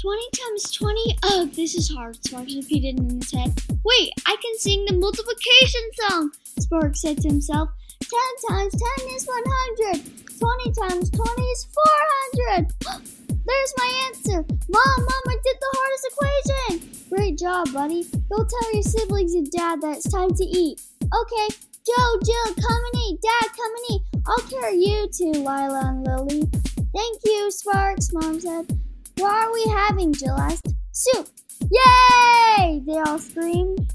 20 times 20? Oh, this is hard, Sparks repeated in his head. Wait, I can sing the multiplication song, Sparks said to himself. 10 times 10 is 100. 20 times 20 is 400. There's my answer. Mom, I did the hardest equation. Great job, buddy. Go tell your siblings and Dad that it's time to eat. Okay, Joe, Jill, come and eat. Dad, come and eat. I'll carry you two, Lila and Lily. Thank you, Sparks, Mom said. What are we having? Jill asked. Soup. Yay! They all screamed.